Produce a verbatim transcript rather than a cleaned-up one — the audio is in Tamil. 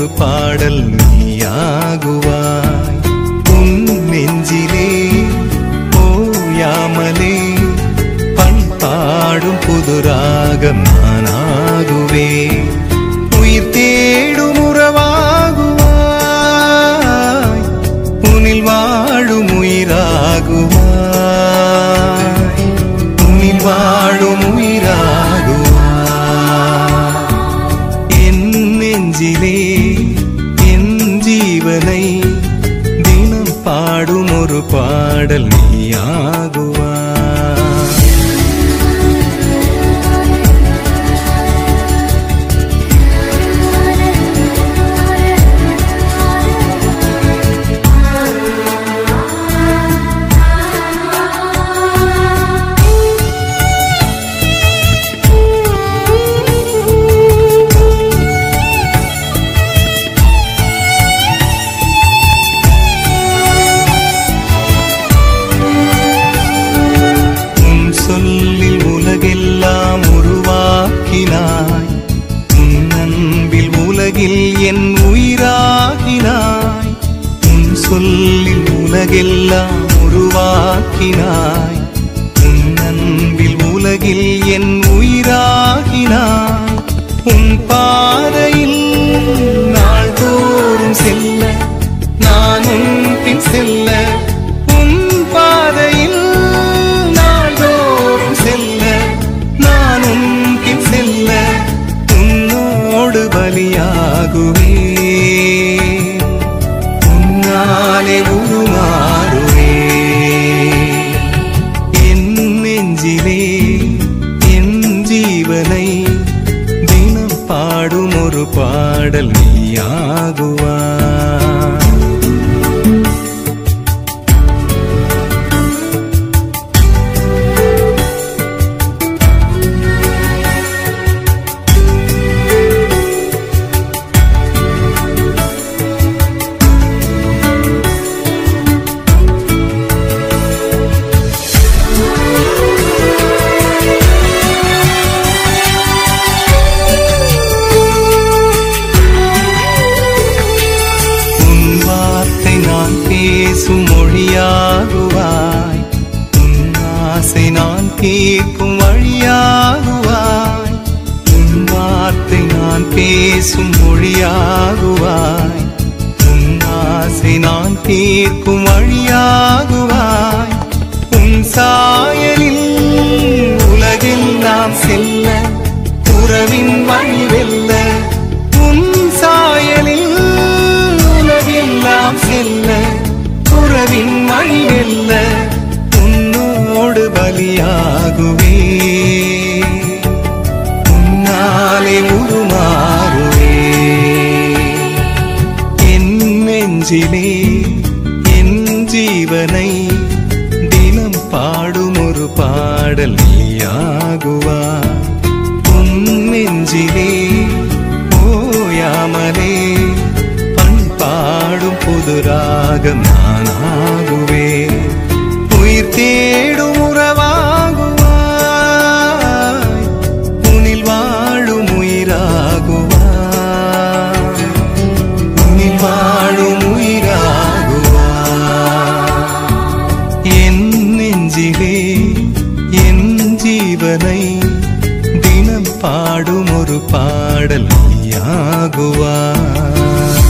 ஒரு பாடல் நீயாகுவாய். உன் நெஞ்சிலே ஓயாமலே பண்பாடும் புதுராகம் நானாகுவே. உயிர் தேடும் உறவாகுவாய், உனில் வாழும் உயிராகுவாய், உனில் வாழும் உயிராகுவாய். என் நெஞ்சிலே என் ஜீவனை தினம் பாடும் ஒரு பாடல் நீயாகுவாய். சொல்லில் உலகெல்லாம் உருவாக்கினாய், உன் அன்பில் உலகில் என் உயிராகினாய். உன் சொல்லில் உலகெல்லாம் உருவாக்கினாய், உன் அன்பில் உலகில் என் உயிராகினாய். உன் பாதையில் நாள்தோறும் செல்ல நானும் பின் செல்ல, உன் பாதையில் பலியாகுவே. உன்னாலே உருமாறுவே. என் நெஞ்சிலே என் ஜீவனை தினம் பாடும் ஒரு பாடல் நீயாகுவாய். பேசும் மொழியாகுவாய், உன் ஆசை நான் கேட்கும் வழியாகுவாய். உன் வார்த்தை நான் பேசும் மொழியாகுவாய், உன் ஆசை நான் கேட்கும் வழியாகுவாய். உன் சாயலில் உலகெல்லாம் செல்ல உறவின் வழி வெல்ல. உன் சாயலில் உலகெல்லாம் செல்ல உறவின் வழி வெல்ல. உன்னோடு பலியாகுவே. உன்னாலே உருமாறுவே. என் நெஞ்சிலே என் ஜீவனை தினம் பாடும் ஒரு பாடல் நீயாகுவாய். உன் நெஞ்சிலே ஓயாமலே பாடும் புதுராகம் நானாகுவே. உயிர் தேடும் உறவாகுவாய், உனில் வாழும் உயிராகுவாய், உனில் வாழும் உயிராகுவாய். என் நெஞ்சிலே என் ஜீவனை தினம் பாடும் ஒரு பாடல் நீயாகுவாய்.